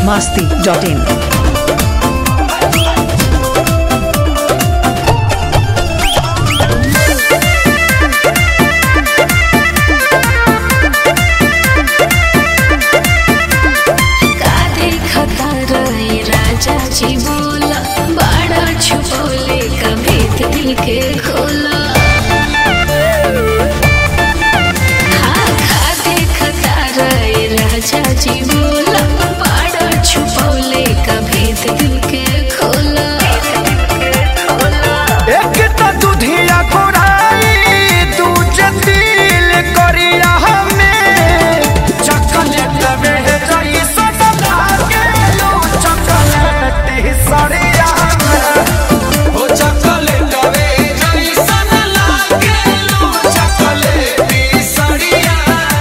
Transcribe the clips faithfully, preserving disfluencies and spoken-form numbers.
masti dot in. चाची बोला बड़ा छुपोले कभी दिल के खोला हाँ खा देखता रहे राजा जी बोला बड़ा छुपोले कभी दिल के खोला एक तो दूधिया कोराई दूजे दिल करिया हमें चॉकलेट में जाई सदा के लो चॉकलेट सड़िया में हो चॉकलेट में जाई सदा के लो चॉकलेट सड़िया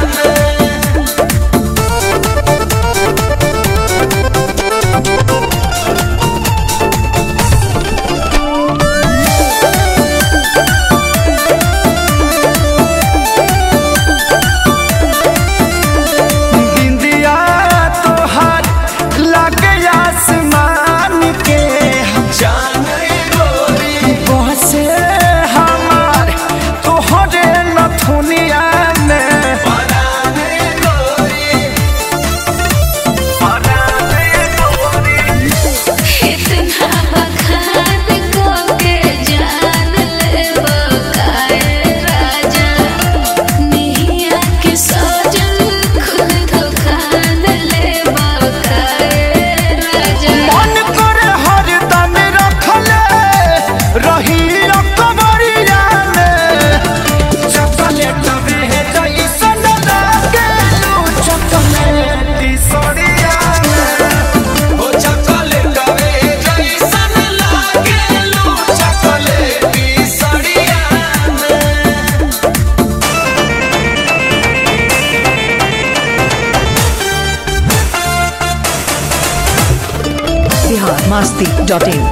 masti dot in.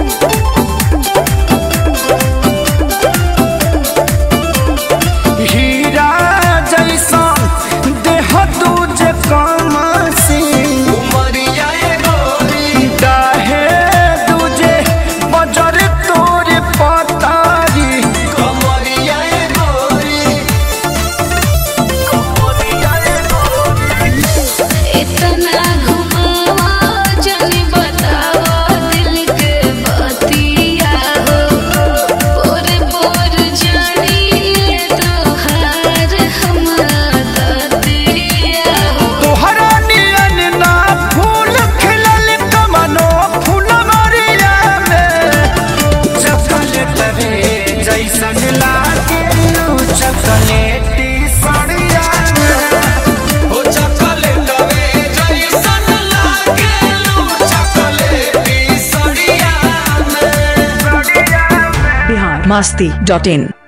हीरा जैसा देह तुझे कमसी उमरिया गोरी डाहे तुझे बजर तोरे पतारी कमरिया गोरी कमरिया गोरी इतना घुमावा जाने बतावा दिल के बतिया हो पोर पोर जानी तोहार हमारा दतिया हो तोहरा नियन ना फूल खिलल कमनो फूल मरिया में चॉकलेट रे जैसन लागे चॉकलेटी सड़िया में हो चॉकलेट रे जैसन लागे चॉकलेटी सड़िया में Bihar masti dot in.